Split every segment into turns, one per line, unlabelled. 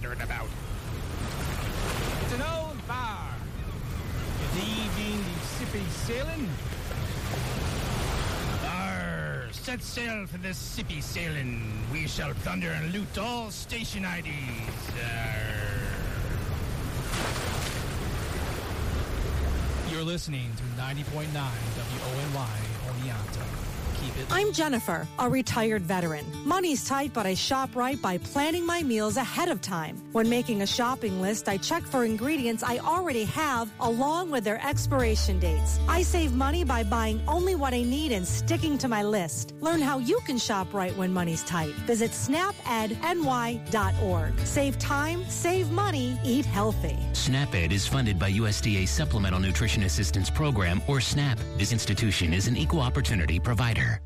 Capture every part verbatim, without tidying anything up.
gathering about. It's an old bar. Good evening, you sippy sailing. Arr, set sail for this sippy sailing. We shall plunder and loot all station I Ds. Arr.
You're listening to ninety point nine W O N Y Oneonta. Keep it.
I'm Jennifer, a retired veteran. Money's tight, but I shop right by planning my meals ahead of time. When making a shopping list, I check for ingredients I already have along with their expiration dates. I save money by buying only what I need and sticking to my list. Learn how you can shop right when money's tight. Visit snap ed N Y dot org. Save time, save money, eat healthy.
SNAP-Ed is funded by U S D A Supplemental Nutrition Assistance Program, or SNAP. This institution is an equal opportunity provider.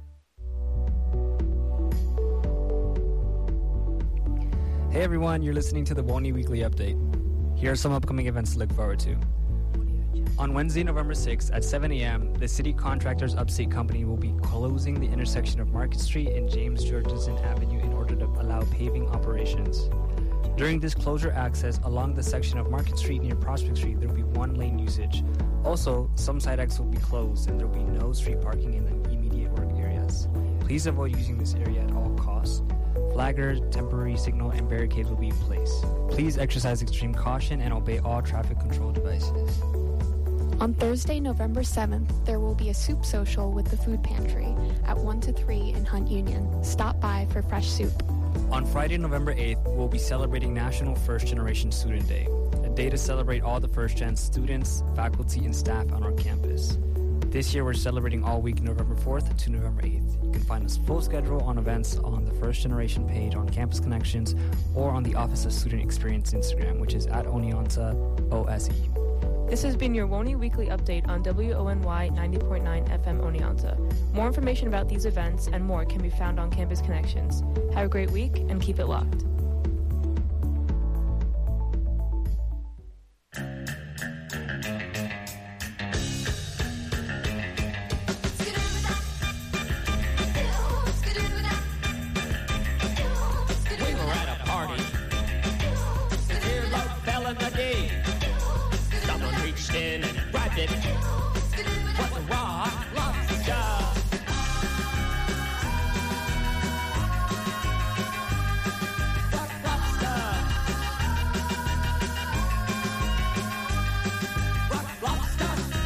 Hey everyone, you're listening to the WONY Weekly Update. Here are some upcoming events to look forward to. On Wednesday, November sixth at seven a.m., the City Contractors Upstate Company will be closing the intersection of Market Street and James Georgeson Avenue in order to allow paving operations. During this closure access along the section of Market Street near Prospect Street, there will be one lane usage. Also, some side exits will be closed and there will be no street parking in the immediate work areas. Please avoid using this area at all costs. Flaggers, temporary signal, and barricades will be in place. Please exercise extreme caution and obey all traffic control devices.
On Thursday, November seventh, there will be a soup social with the food pantry at one to three in Hunt Union. Stop by for fresh soup.
On Friday, November eighth, we'll be celebrating National First Generation Student Day, a day to celebrate all the first-gen students, faculty, and staff on our campus. This year, we're celebrating all week November fourth to November eighth. You can find us full schedule on events on the First Generation page on Campus Connections or on the Office of Student Experience Instagram, which is at Oneonta O S E.
This has been your WONY Weekly Update on W O N Y ninety point nine F M Oneonta. More information about these events and more can be found on Campus Connections. Have a great week and keep it locked.
In and grabbed it. What's a rock lobster? Rock lobster. Rock lobster.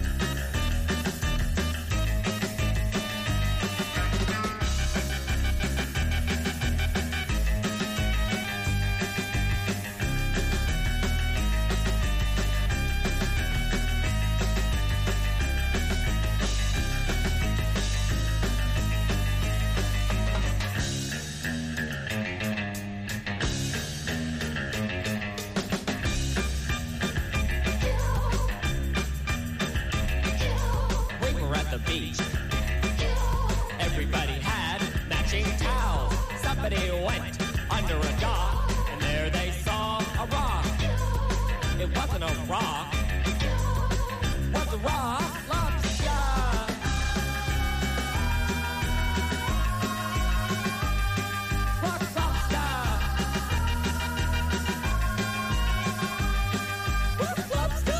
Everybody had matching towels. Somebody went under a dock, and there they saw a rock. It wasn't a rock. What's a rock? Lobster. Rock lobster. Rock lobster.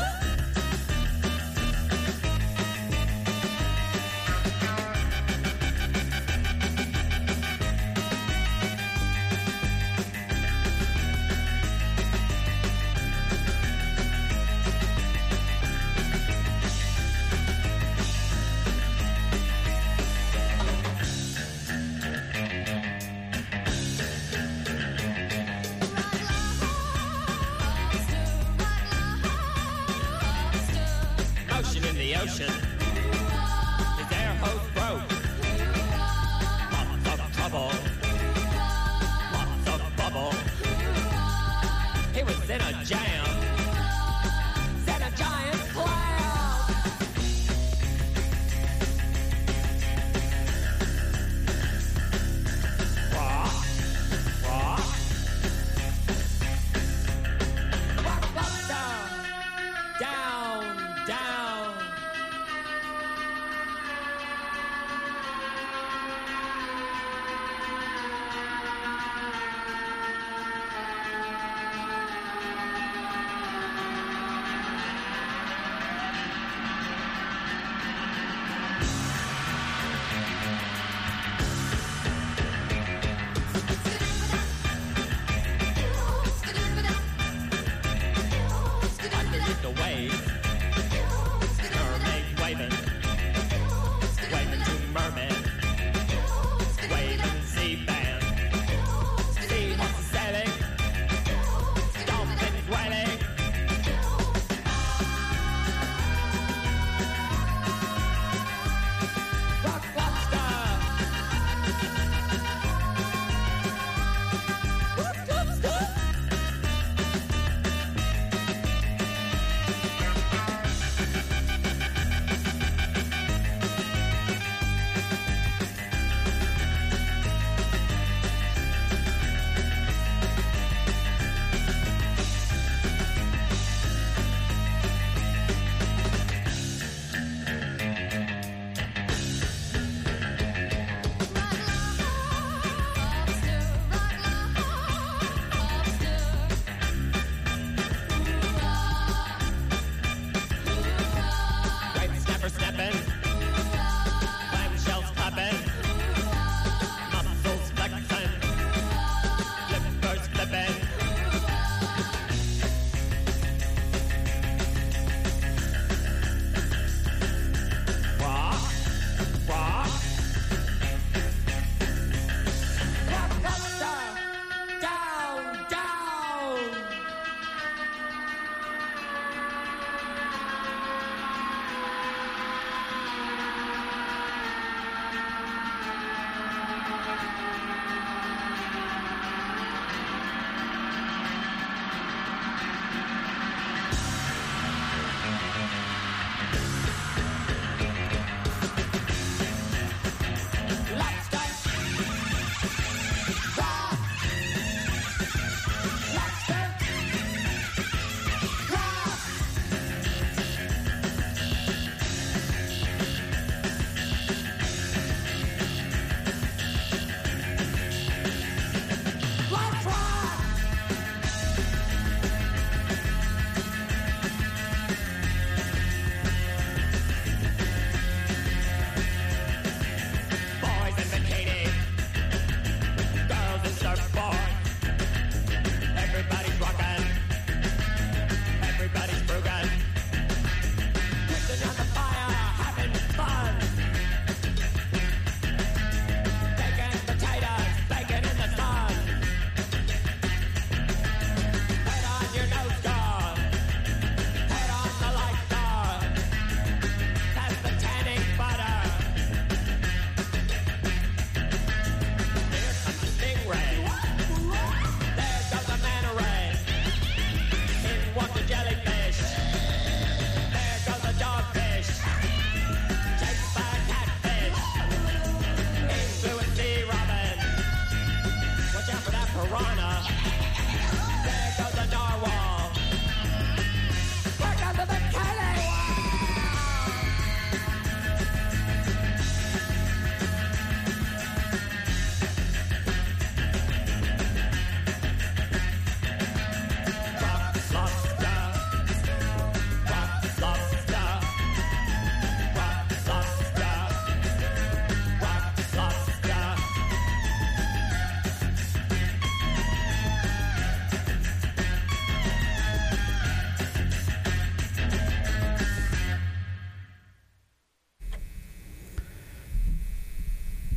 Ocean. His air hose broke. Lots of trouble. Lots of bubble. He was in a jam. Set a giant cloud. Rock. Rock. Rock, rock, down. Down, down.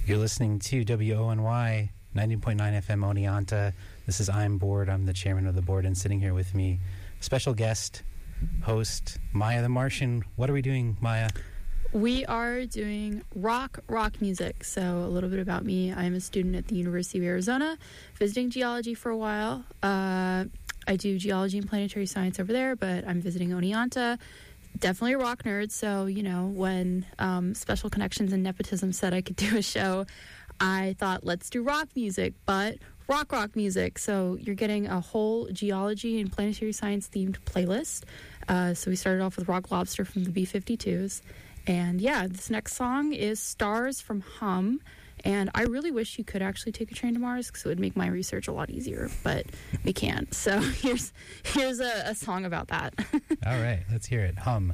You're listening to W O N Y ninety point nine F M Oneonta. This is I'm Board. I'm the chairman of the board, and sitting here with me, special guest, host, Maya the Martian. What are we doing, Maya?
We are doing rock, rock music. So a little bit about me. I'm a student at the University of Arizona, visiting geology for a while. Uh, I do geology and planetary science over there, but I'm visiting Oneonta. Definitely a rock nerd, so, you know, when um, Special Connections and Nepotism said I could do a show, I thought, let's do rock music, but rock rock music. So you're getting a whole geology and planetary science themed playlist. Uh, so we started off with Rock Lobster from the B fifty-twos. And yeah, this next song is Stars from Hum. And I really wish you could actually take a train to Mars because it would make my research a lot easier, but we can't. So here's here's a, a song about that.
All right, let's hear it. Hum.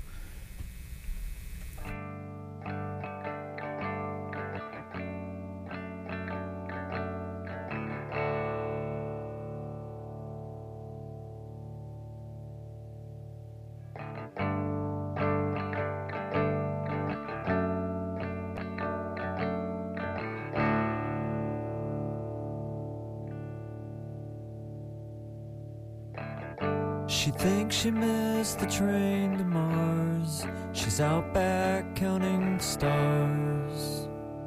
She thinks she missed the train to Mars. She's out back counting stars.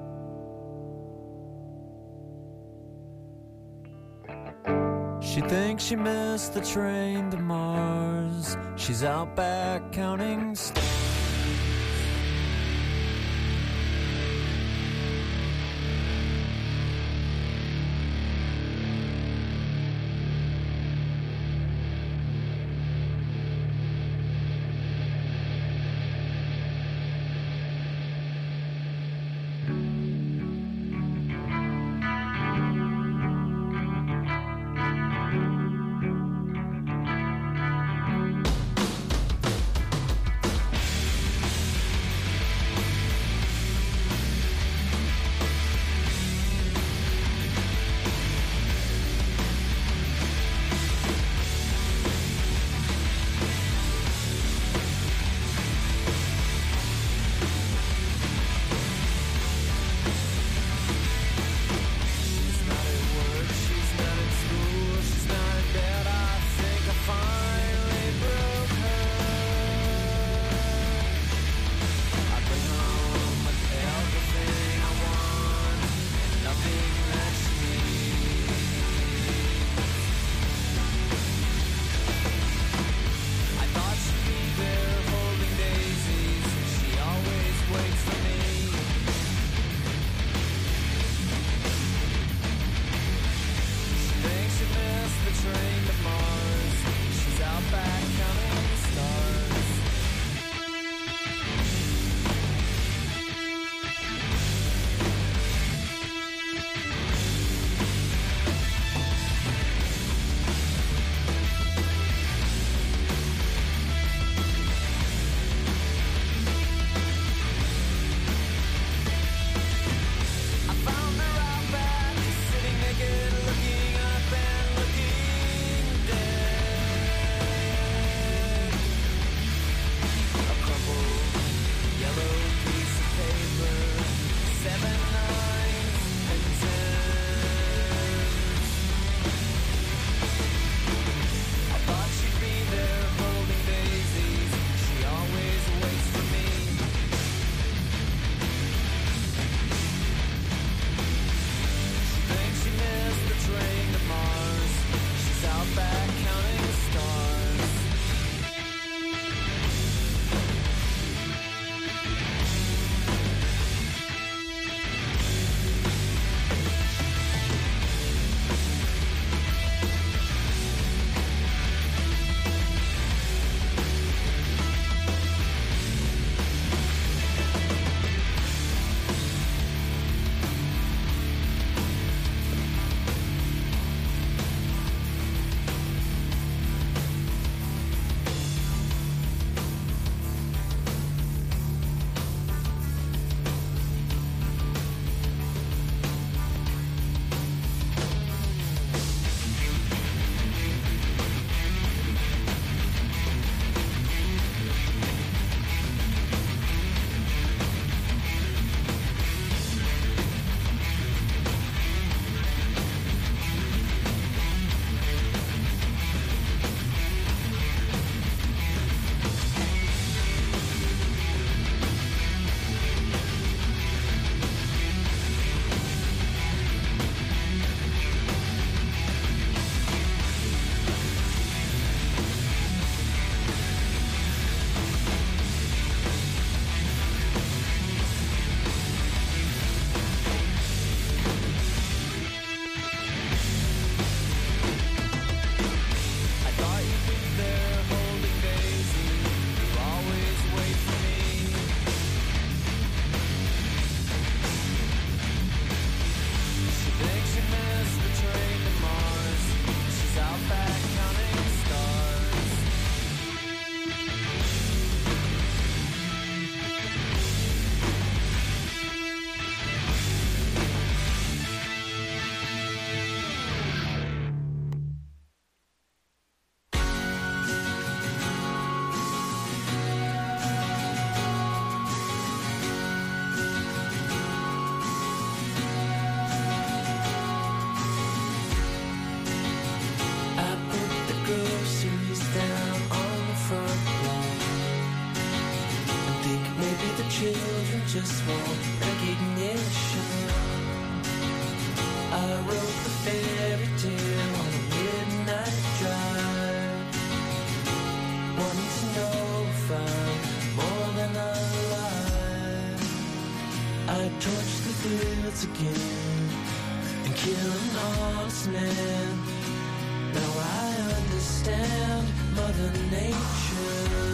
She thinks she missed the train to Mars. She's out back counting stars. just want recognition. I wrote the fairy tale on a midnight drive, wanting to know if I'm more than alive. I torched the fields again and killed an honest man. Now I understand Mother Nature.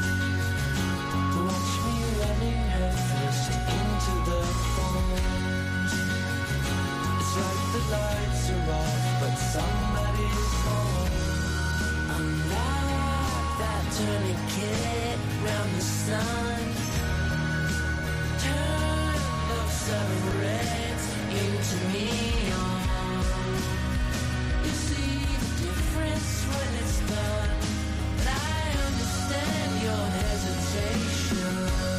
Watch me running headfirst into the thorns. It's like the lights are off, but somebody's home. I'm like that tourniquet round the sun. Turn those seven reds into neon. You see the difference when it's done, but I understand your hesitation.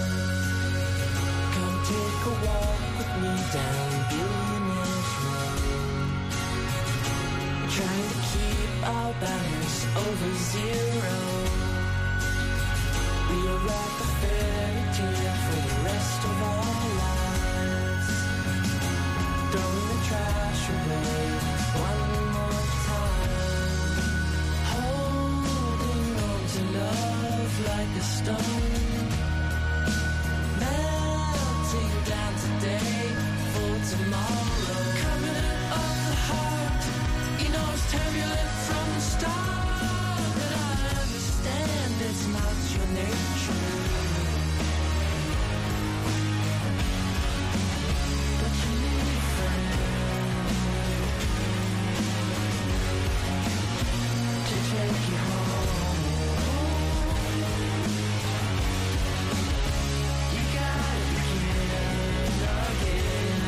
Come take a walk with me down Billionaire's Road, trying to keep our balance over zero. We are like a fairy tale for the rest of our lives. Throwing the trash away one more time, holding on to love like a stone, melting down today for tomorrow. Coming off the heart, you know it's turbulent from the start, but I understand it's not your nature. But you need a friend to take you home. You gotta begin again.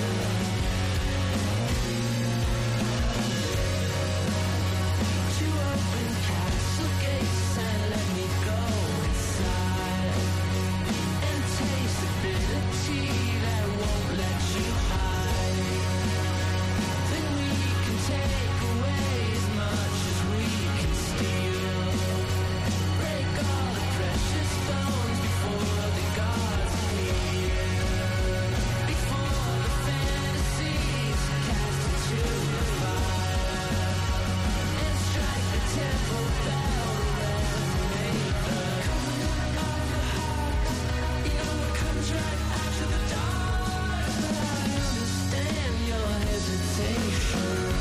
To open castle gates and let me go inside and taste the bitter tea that won't let you hide. Then we can take away as much as we can steal. Break all the precious bones before the gods appear. Before the fantasies cast into the fire and strike the temple bell to resonate the coming of the heart. You know it comes right after the dark, but I understand your hesitation.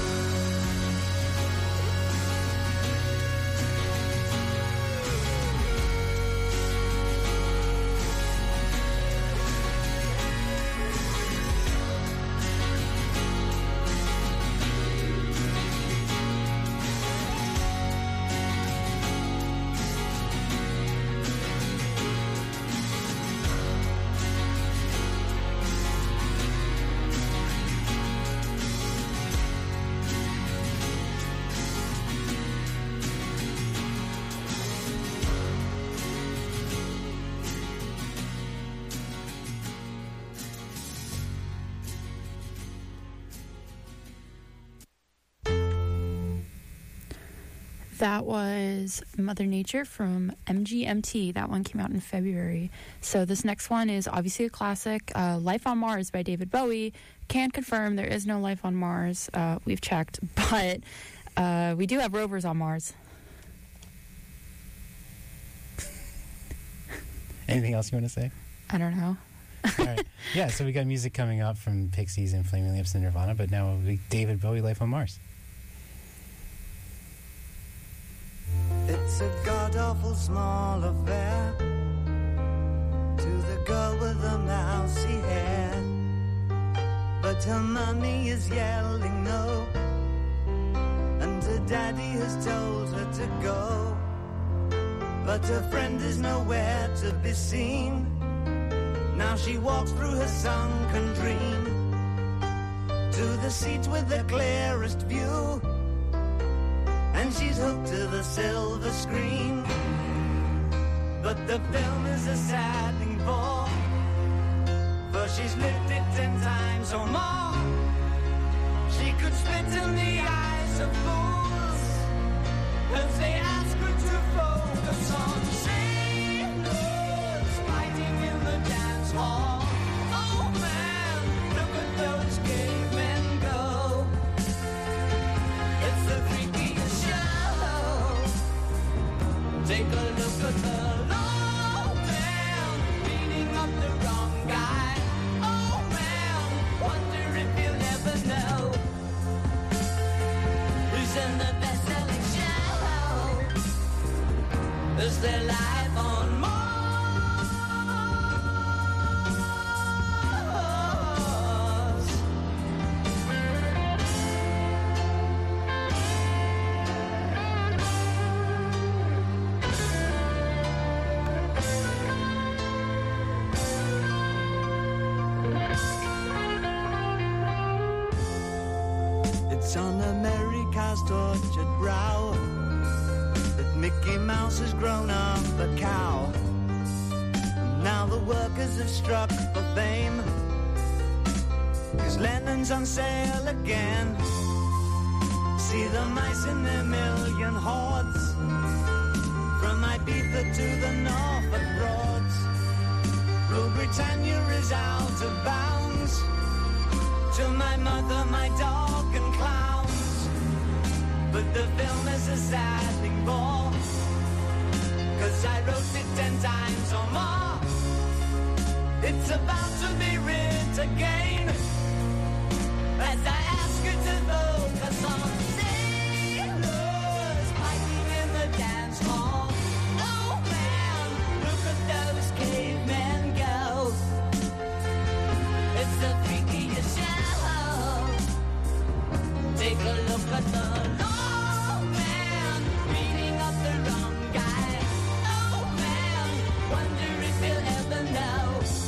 That was Mother Nature from M G M T. That one came out in February. So this next one is obviously a classic, uh, Life on Mars by David Bowie. Can confirm there is no life on Mars. Uh, we've checked, but uh, we do have rovers on Mars.
Anything else you want to say?
I don't know.
All right. Yeah, so we got music coming up from Pixies and Flaming Lips and Nirvana, but now we David Bowie, Life on Mars.
It's a god-awful small affair to the girl with the mousy hair, but her mummy is yelling no, and her daddy has told her to go, but her friend is nowhere to be seen. Now she walks through her sunken dream to the seat with the clearest view, and she's hooked to the silver screen. But the film is a sad thing for, for she's lived it ten times or more. She could spit in the eyes of fools as they ask her to focus on sailors fighting in the dance hall. It's on America's tortured brow that Mickey Mouse has grown up a cow. And now the workers have struck for fame, 'cause Lennon's on sale again. See the mice in their million hordes, from Ibiza to the Norfolk Broads. Rule Britannia is out of bounds, to my mother, my dog and clowns. But the film is a sad thing for, 'cause I wrote it ten times or more. It's about to be writ again, as I ask you to focus on sailors piping in the dance hall. Oh man, look at those cavemen go. It's the freakiest show. Take a look at the long man beating up the wrong guy. Oh man, wonder if he'll ever know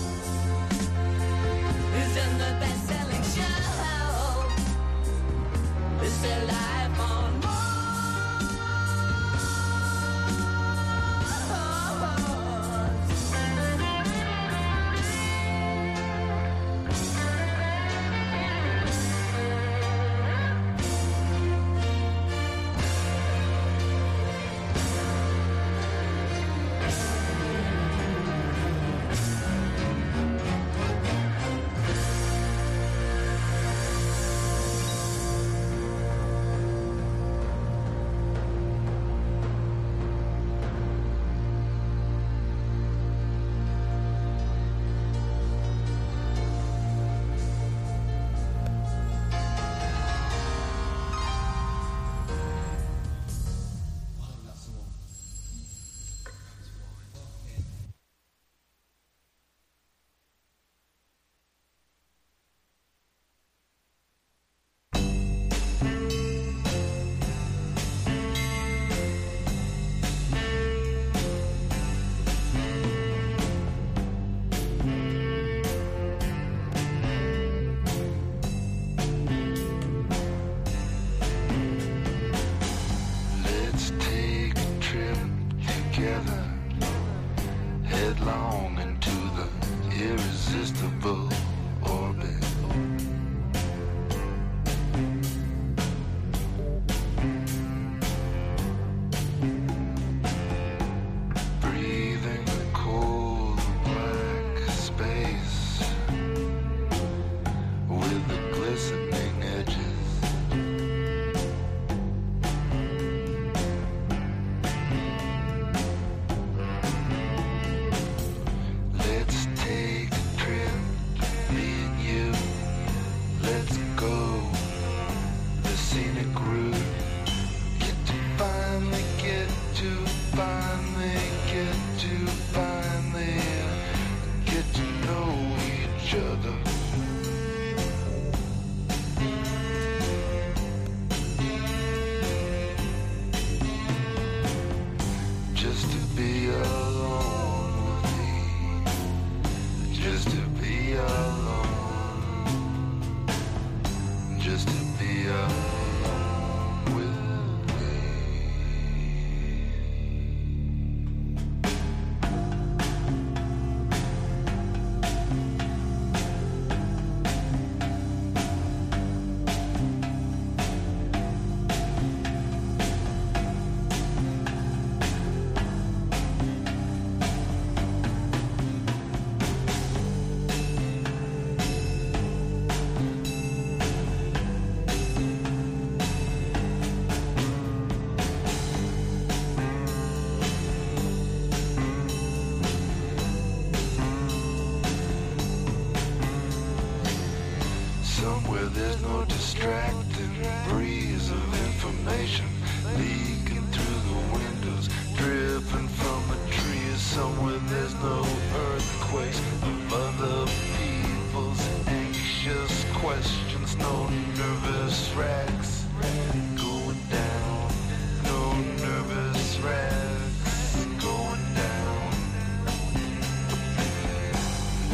who's in the best-selling show. Is there life on Mars?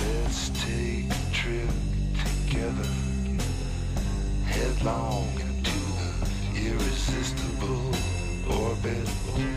Let's take a trip together, headlong into irresistible orbit.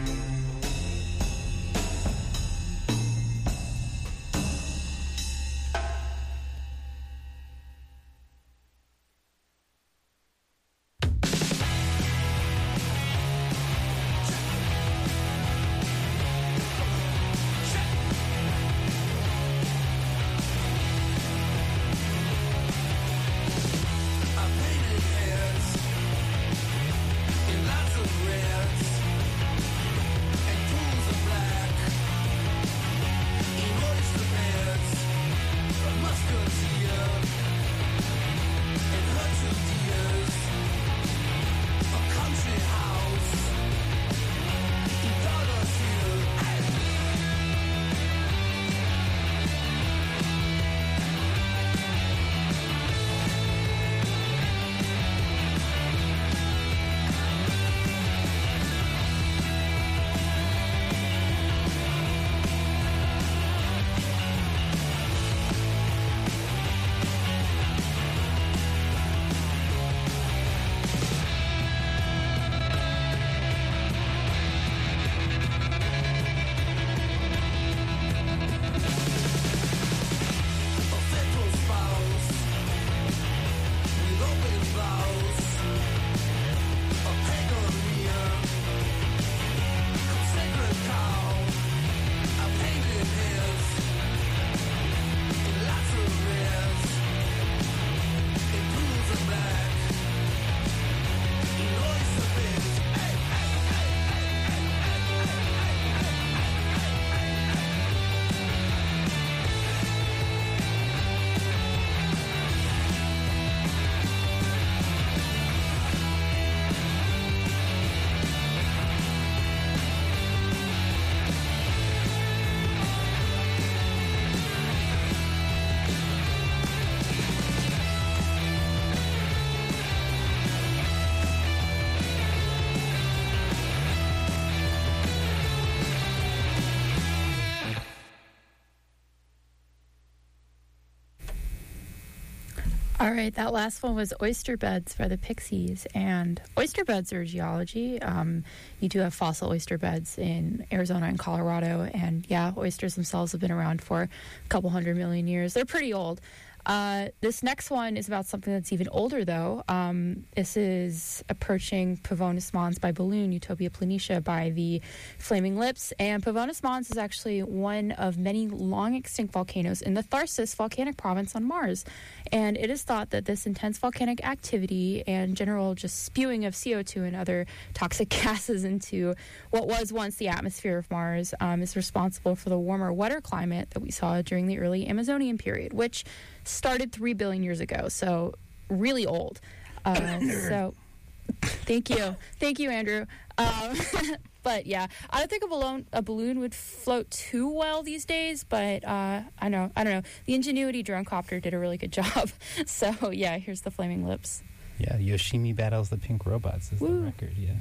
All right, that last one was Oyster Beds by the Pixies. And oyster beds are geology. Um, you do have fossil oyster beds in Arizona and Colorado. And yeah, oysters themselves have been around for a couple hundred million years. They're pretty old. Uh, this next one is about something that's even older, though. Um, this is Approaching Pavonis Mons by Balloon, Utopia Planitia by the Flaming Lips. And Pavonis Mons is actually one of many long-extinct volcanoes in the Tharsis volcanic province on Mars. And it is thought that this intense volcanic activity and general just spewing of C O two and other toxic gases into what was once the atmosphere of Mars um, is responsible for the warmer, wetter climate that we saw during the early Amazonian period, which started three billion years ago, so really old. Uh, so, thank you. Thank you, Andrew. Um, but yeah, I don't think a balloon, a balloon would float too well these days, but uh, I know, I don't know. The Ingenuity drone copter did a really good job. So yeah, here's the Flaming Lips.
Yeah, Yoshimi Battles the Pink Robots is
Woo.
the record, yeah.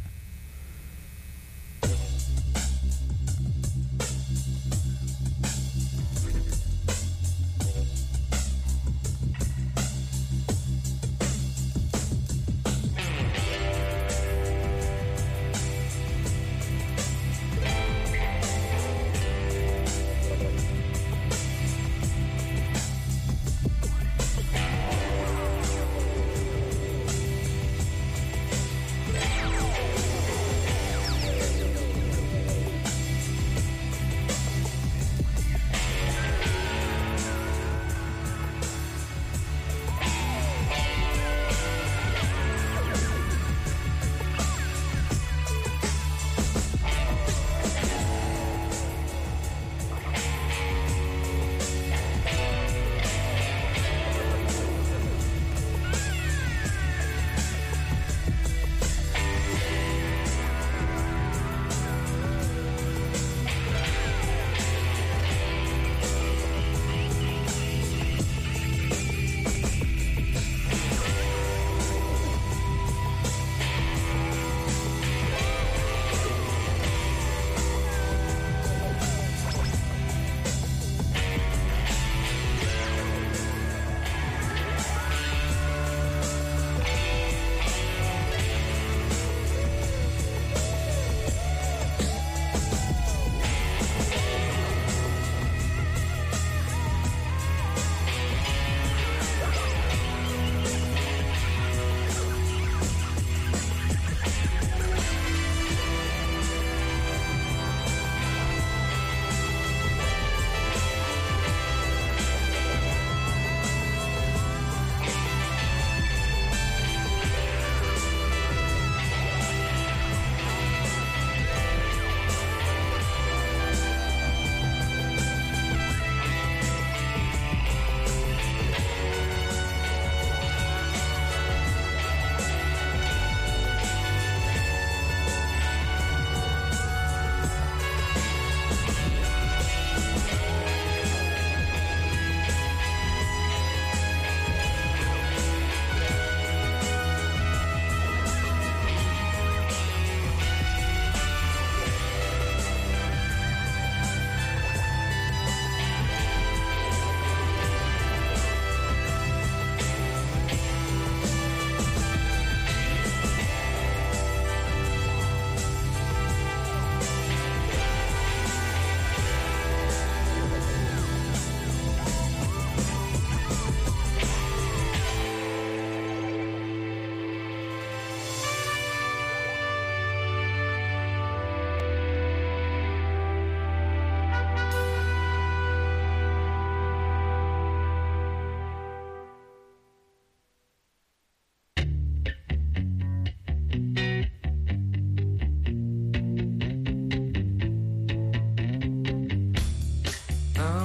Thank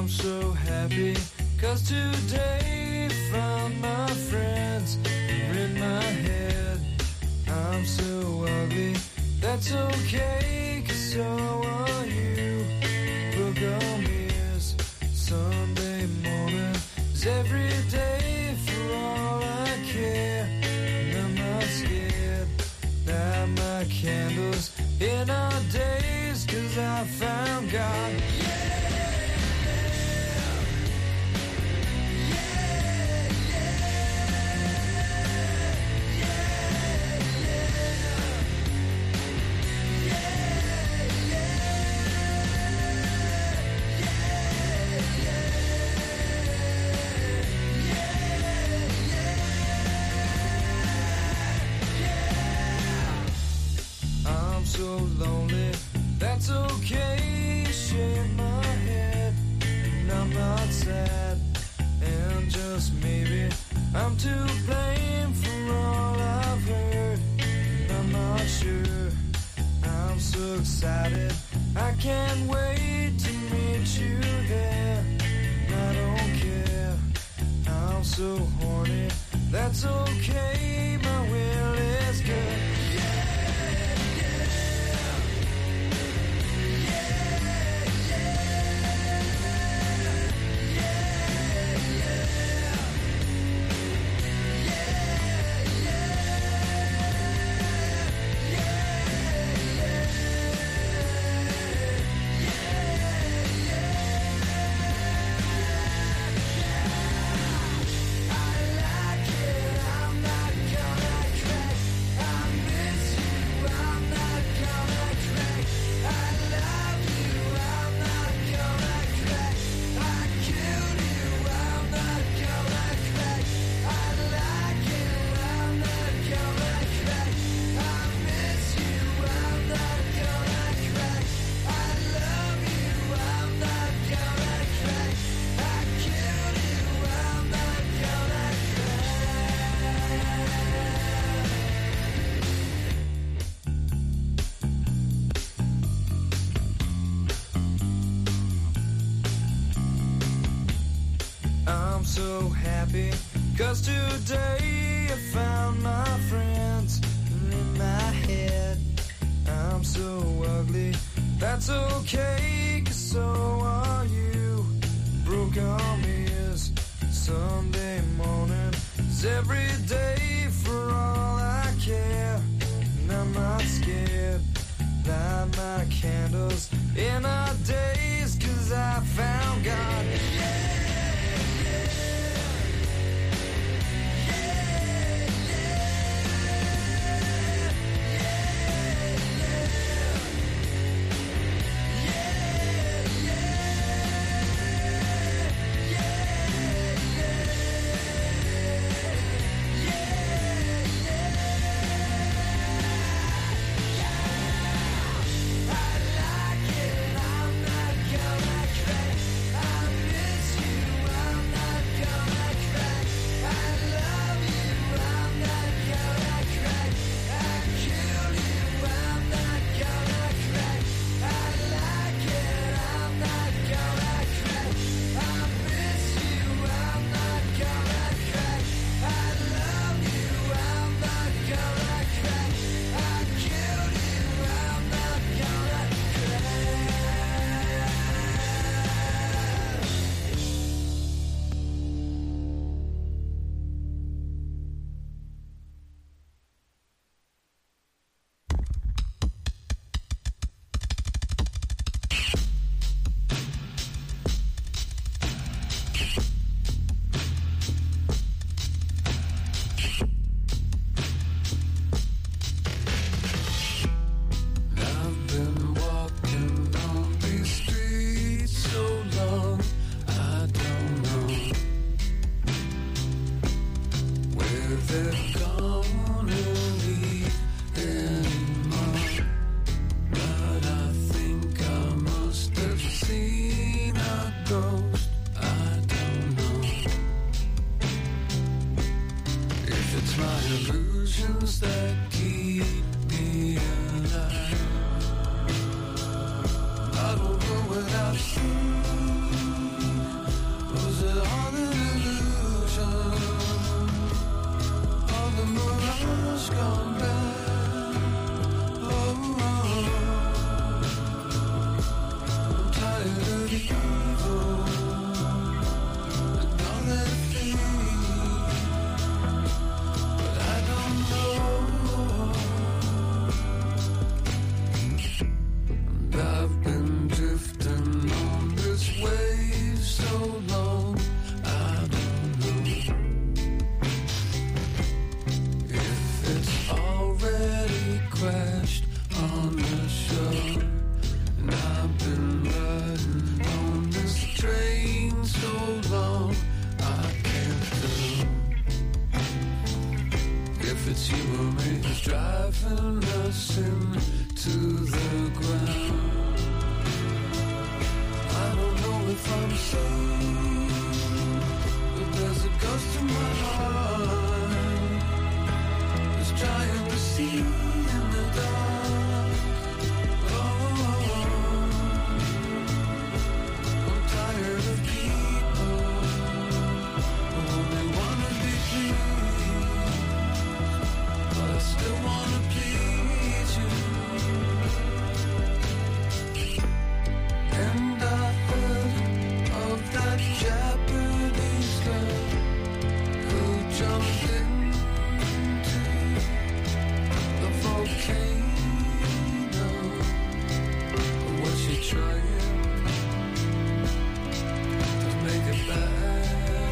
I'm so happy, cause today found my friends are in my head. I'm so ugly, that's okay, cause so are you. Book on mirrors, Sunday morning is every day for all I care. And I'm not scared, light my candles in our days, cause I found God. So lonely, that's okay, shake my head, and I'm not sad, and just maybe I'm to blame for all I've heard, and I'm not sure, I'm so excited, I can't wait to meet you there, and I don't care, I'm so horny, that's okay, my will is good. So happy, cause today I found my friends in my head. I'm so ugly, that's okay, cause so are you. Broke arm is Sunday morning, is every day for all I care. And I'm not scared, light my candles in our days, cause I found God. I don't know without you. if it's you or me who's driving us into the ground. I don't know if I'm sane, but there's a ghost in my heart that's trying to see in the dark. Oh, I'm tired of people who only wanna be pleased, but I still wanna please you. And I heard of that Japanese girl who jumped into the volcano. Was she trying to make it back?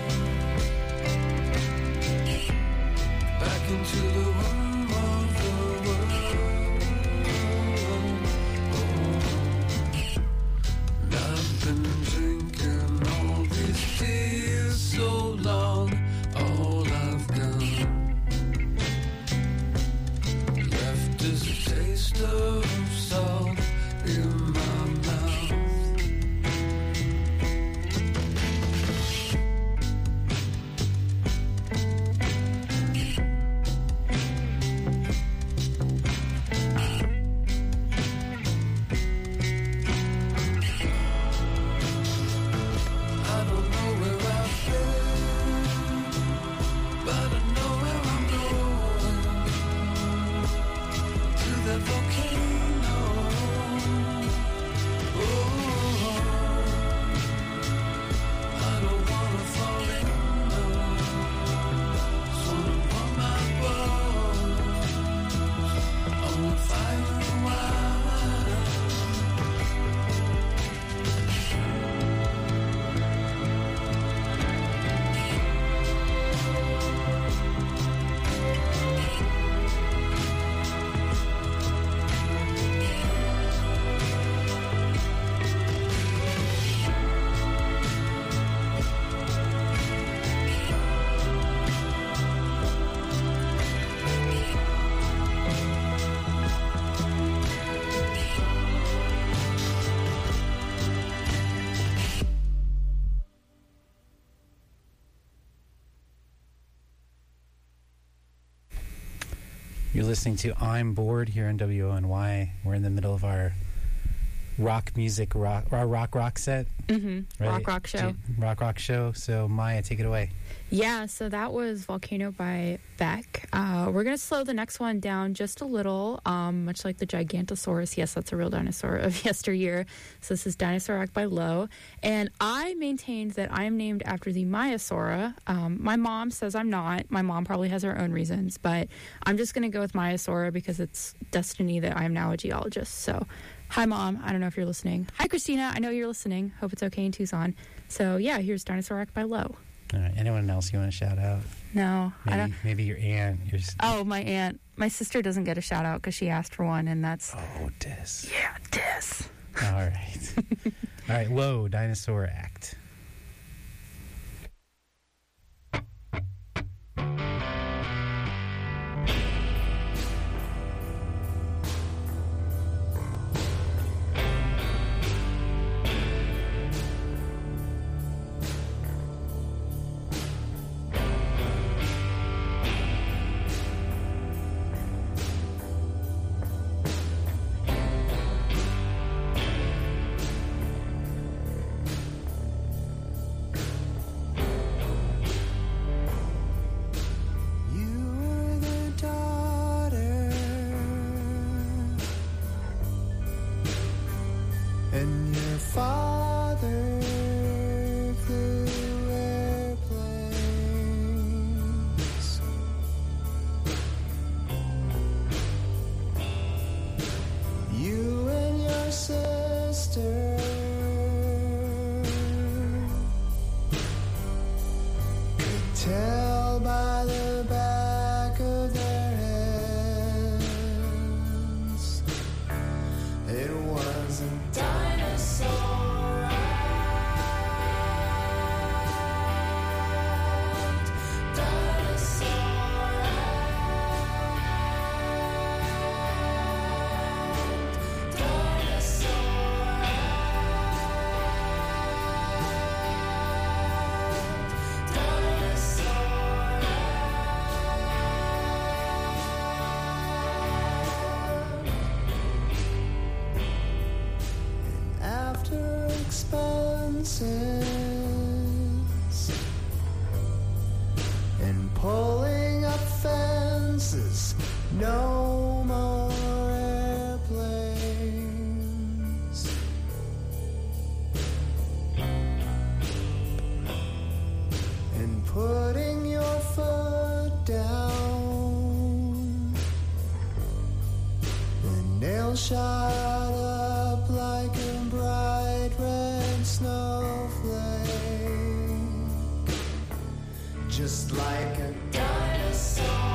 Back into the womb of the world. And I've been drinking all these tears so long. All I've got left is a taste of salt in my mouth. I don't know where I've been, but I know where I'm going. To that volcano. Oh, I don't wanna fall in, no. Just wanna warm my bones on the fire a while.
You're listening to I'm Bored here on W O N Y. We're in the middle of our rock music, rock, our rock rock set.
Mm-hmm. Rock Rock Show.
J- rock rock show. So Maya, take it away.
Yeah, so that was Volcano by Beck. Uh, we're going to slow the next one down just a little, um, much like the Gigantosaurus. Yes, that's a real dinosaur of yesteryear. So this is Dinosaur Act by Low. And I maintained that I am named after the Maiasaura. Um, my mom says I'm not. My mom probably has her own reasons, but I'm just going to go with Maiasaura because it's destiny that I am now a geologist. So hi, Mom. I don't know if you're listening. Hi, Christina. I know you're listening. Hope it's okay in Tucson. So yeah, here's Dinosaur Act by Low.
All right. Anyone else you want to shout out?
No,
maybe,
I don't.
Maybe your aunt. Your s-
Oh, my aunt. My sister doesn't get a shout out because she asked for one, and that's.
Oh, Dis.
Yeah, Dis.
All right. All right. Low, Dinosaur Act.
tell by the back of their heads. It wasn't dinosaurs.
fences and pulling up fences. No more airplanes. And putting your foot down. The nail shot up like a bright red snowflake. Just like a dinosaur.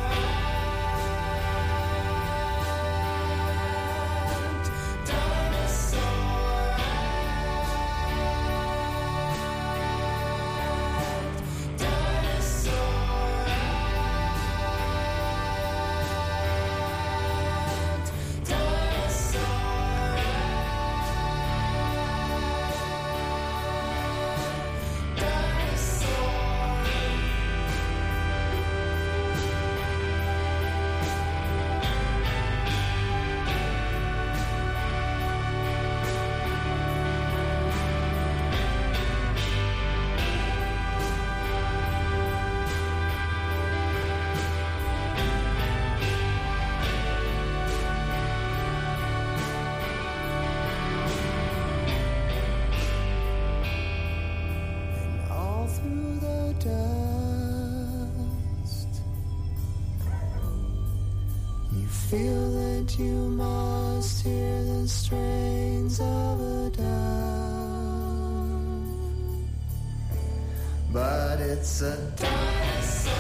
Feel that you must hear the strains of a dove, but it's a dinosaur.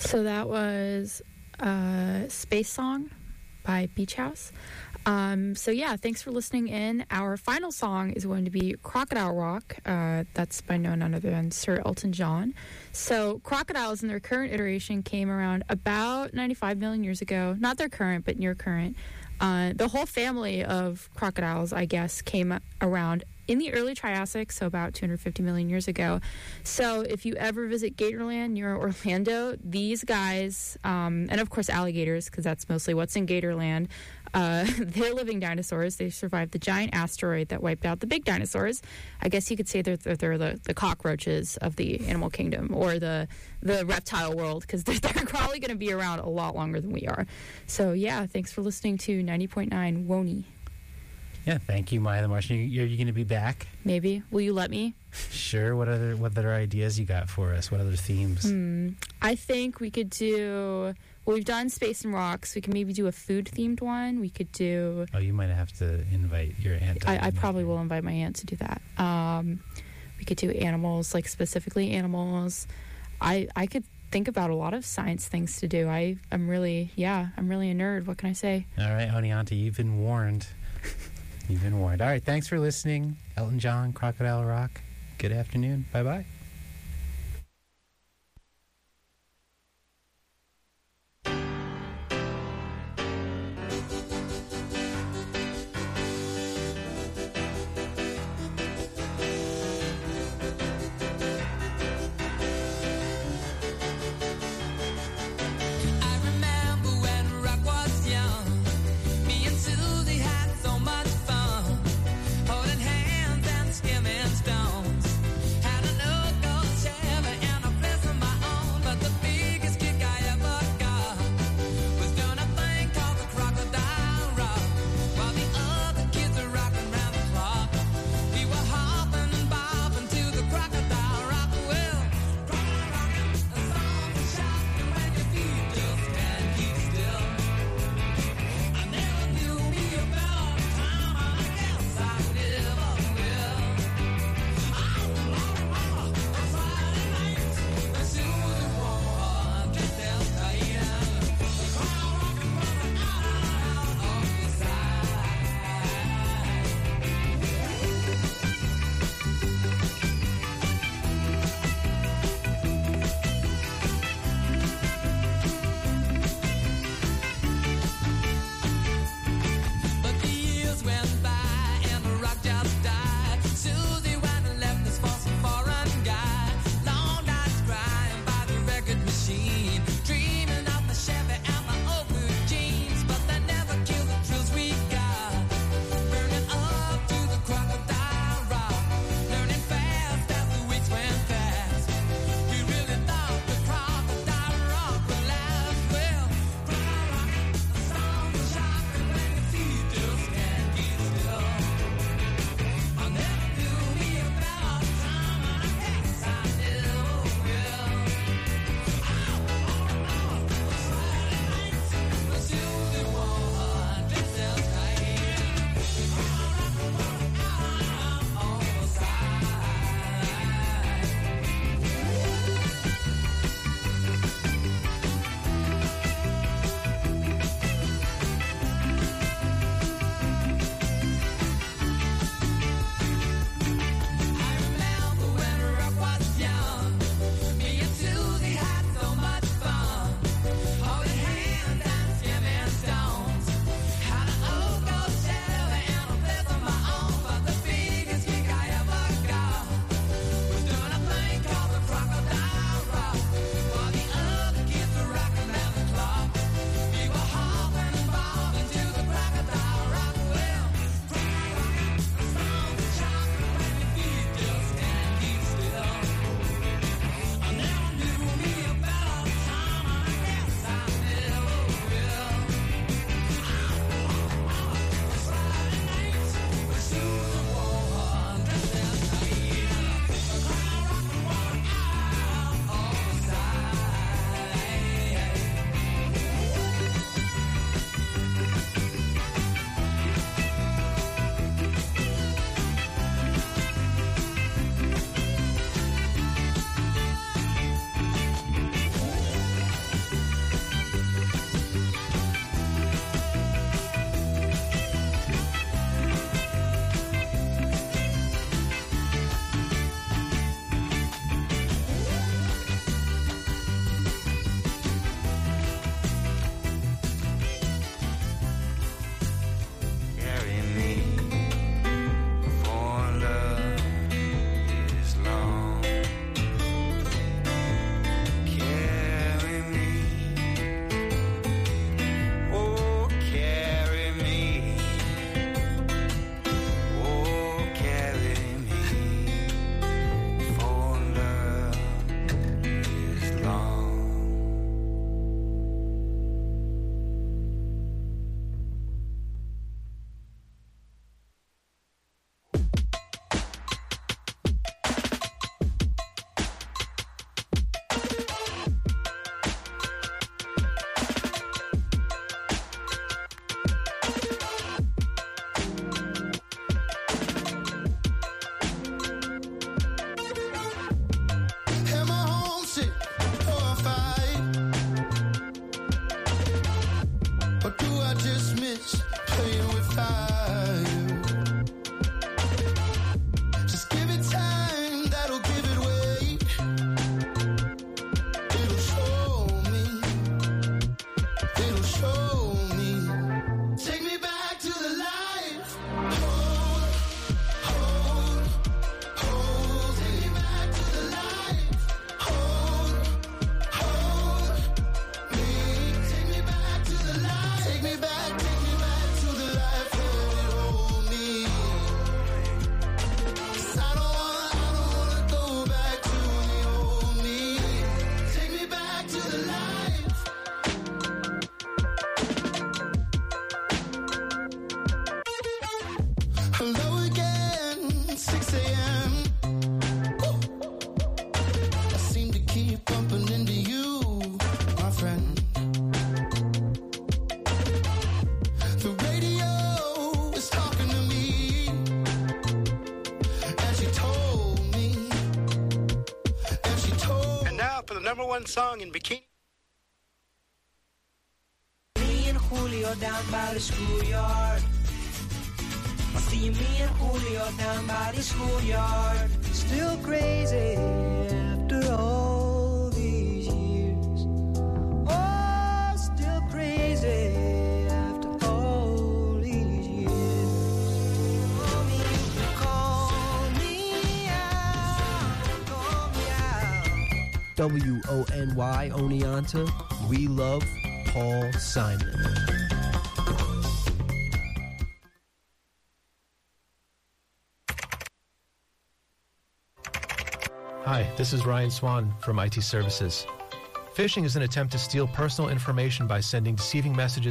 So that was uh, Space Song by Beach House. Um, so yeah, thanks for listening in. Our final song is going to be Crocodile Rock. Uh, that's by none other than Sir Elton John. So crocodiles in their current iteration came around about ninety-five million years ago. Not their current, but near current. Uh, the whole family of crocodiles, I guess, came around in the early Triassic, so about two hundred fifty million years ago. So if you ever visit Gatorland near Orlando, these guys, um, and of course alligators, because that's mostly what's in Gatorland, uh, they're living dinosaurs. They survived the giant asteroid that wiped out the big dinosaurs. I guess you could say they're, they're, they're the, the cockroaches of the animal kingdom, or the, the reptile world, because they're, they're probably going to be around a lot longer than we are. So yeah, thanks for listening to ninety point nine Woney.
Yeah, thank you, Maya the Martian. Are you going to be back?
Maybe. Will you let me?
Sure. What other what other ideas you got for us? What other themes?
Hmm. I think we could do... Well, we've done Space and Rocks. We can maybe do a food-themed one. We could do...
Oh, you might have to invite your aunt.
I, I probably will invite my aunt to do that. Um, we could do animals, like specifically animals. I I could think about a lot of science things to do. I, I'm really... Yeah, I'm really a nerd. What can I say?
All right, Oneonta, you've been warned. You've been warned. All right, thanks for listening. Elton John, Crocodile Rock. Good afternoon. Bye-bye.
Holding hands and skimming stones. Had enough
keep bumping into you, my friend. The radio is talking to me, and she told me, and she told.
And now for the number one song in bikini.
Me and Julio down by the schoolyard. I see me and Julio down by the schoolyard. Still crazy after all these years. Oh, still crazy after all these years. Call me, call me out, call me out.
W O N Y Oneonta. We love Paul Simon.
Hi, this is Ryan Swan from I T Services. Phishing is an attempt to steal personal information by sending deceiving messages